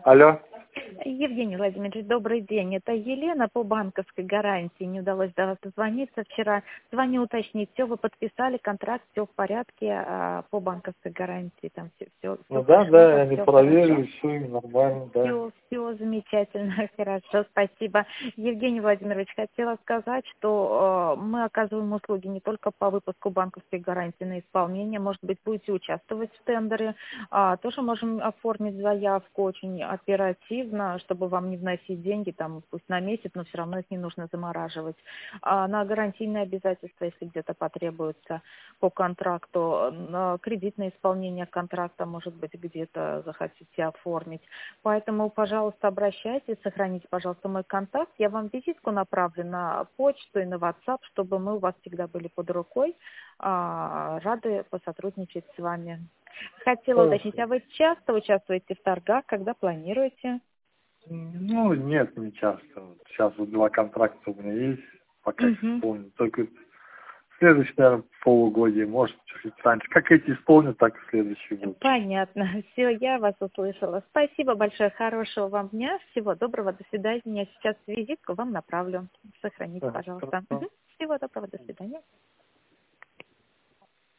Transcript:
Алло. Евгений Владимирович, добрый день. Это Елена по банковской гарантии. Не удалось до вас дозвониться вчера. Звоню уточнить, все, вы подписали контракт, все в порядке по банковской гарантии. Там все Ну да, прошло, да, там они все проверили, хорошо. все нормально, да. Все замечательно, хорошо, спасибо. Евгений Владимирович, хотела сказать, что мы оказываем услуги не только по выпуску банковской гарантии на исполнение, может быть, будете участвовать в тендере, тоже можем оформить заявку очень оперативно, чтобы вам не вносить деньги, там, пусть на месяц, но все равно их не нужно замораживать. На гарантийные обязательства, если где-то потребуется по контракту, на кредитное исполнение контракта, может быть, где-то захотите оформить. Поэтому, пожалуйста, обращайтесь, сохраните, пожалуйста, мой контакт. Я вам визитку направлю на почту и на WhatsApp, чтобы мы у вас всегда были под рукой. Рады посотрудничать с вами. Хотела уточнить, Хорошо. а вы часто участвуете в торгах, когда планируете? Ну, нет, не часто. Вот сейчас вот 2 контракта у меня есть, пока Угу. исполню. Только в следующем, наверное, полугодие, может, чуть раньше. Как эти исполню, так и следующий год. Понятно. Все, я вас услышала. Спасибо большое. Хорошего вам дня. Всего доброго. До свидания. Сейчас визитку вам направлю. Сохраните, Ага, пожалуйста. хорошо. Всего доброго. До свидания.